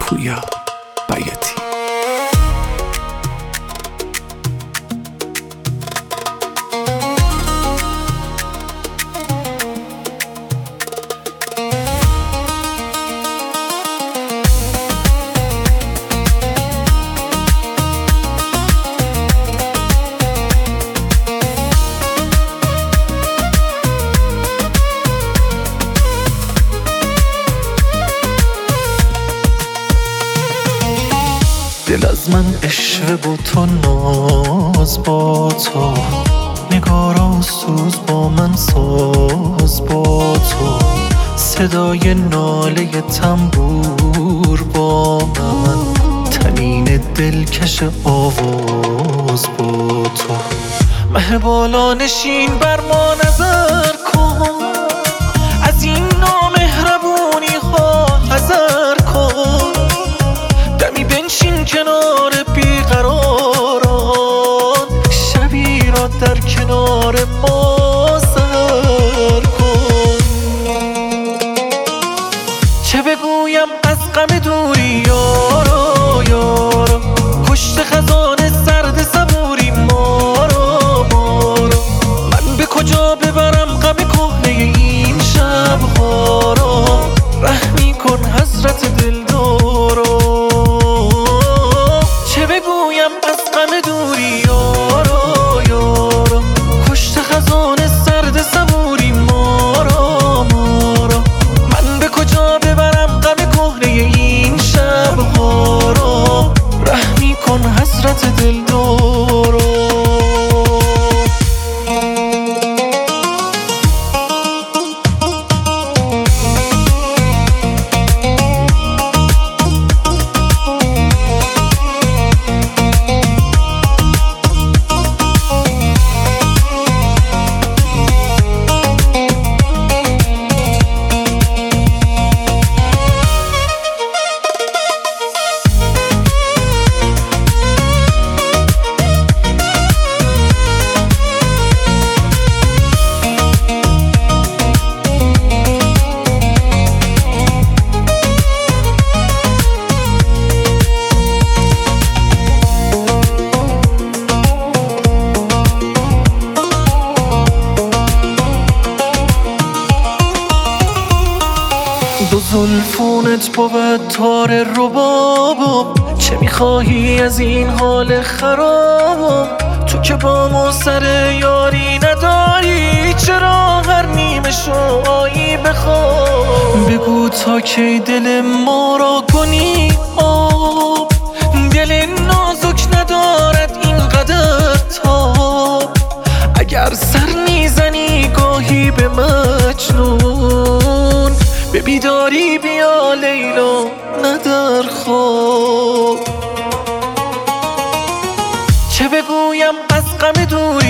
پویا بیاتی. دل از من عشق با تو، ناز با تو، نگارا سوز با من، ساز با تو، صدای ناله تنبور با من، طنین دلکش آواز با تو. مه بالا نشین بر ما نظر کن، از این نامهربونی ها حذر کن. دمی بنشین کنار بیقراران، شبی را در کنار ما سر کن. چه بگویم از غم دوری یارا یارا، کشت خزان سرد صبوری مارا مارا. من به کجا ببرم غم کهنه این شبها را، رحمی کن حسرت دلدارا. چه بگویم از غم دوری یارا یارا، کشت خزان سرد صبوری مارا مارا. من به کجا ببرم غم کهنه این شبها را، رحمی کن حسرت دلدارا. دو زلفونت بود تار ربابم، چه میخواهی از این حال خرابم؟ تو که با ما سر یاری نداری، چرا هر نیمه شوایی بخواب؟ بگو تا کی دل ما را کنی آب، دل نازک ندارد اینقدر تاب. اگر سر میزنی گاهی به مجنون، به بیداری بیا لیلا نه در خواب. چه بگویم از غم دوری